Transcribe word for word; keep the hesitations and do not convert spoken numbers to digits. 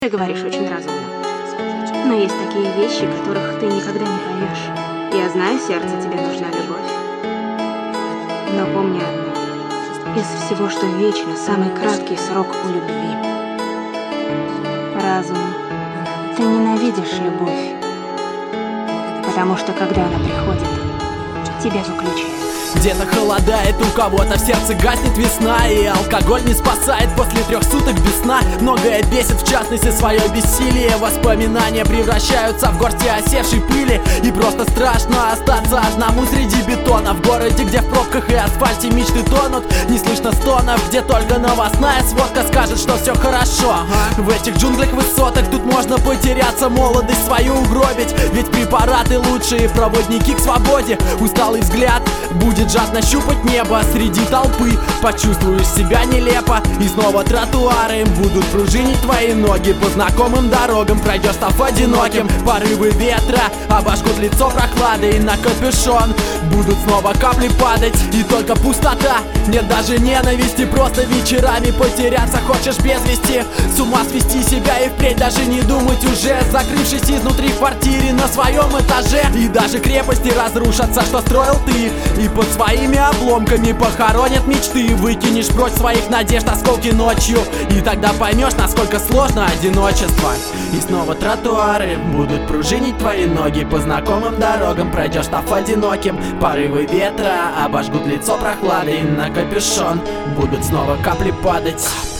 Ты говоришь очень разумно. Но есть такие вещи, которых ты никогда не поймешь. Я знаю, сердцу тебе нужна любовь. Но помни одно. Из всего, что вечно, самый краткий срок у любви. Разум. Ты ненавидишь любовь. Потому что, когда она приходит, тебя выключают. Где-то холодает, у кого-то в сердце гаснет весна, и алкоголь не спасает после трех суток без сна. Многое бесит, в частности, свое бессилие. Воспоминания превращаются в горсти осевшей пыли. И просто страшно остаться одному среди бетона. В городе, где в пробках и асфальте мечты тонут. Не слышно стонов, где только новостная сводка скажет, что все хорошо. В этих джунглях высоток тут можно потеряться, молодость свою угробить. Ведь препараты лучшие проводники к свободе. Усталый взгляд будет жадно щупать небо среди толпы. Почувствуешь себя нелепо, и снова тротуары будут пружинить твои ноги. По знакомым дорогам пройдешь, став одиноким. Порывы ветра обожгут лицо прохладой, и на капюшон будут снова капли падать. И только пустота, нет даже ненависти. Просто вечерами потеряться хочешь без вести. С ума свести себя и впредь даже не думать уже, закрывшись изнутри в квартире на своем этаже. И даже крепости разрушатся, что строил ты, и под своими обломками похоронят мечты. Выкинешь прочь своих надежд осколки ночью, и тогда поймешь, насколько сложно одиночество. И снова тротуары будут пружинить твои ноги. По знакомым дорогам пройдешь, став одиноким. Порывы ветра обожгут лицо прохладой, и на капюшон будут снова капли падать.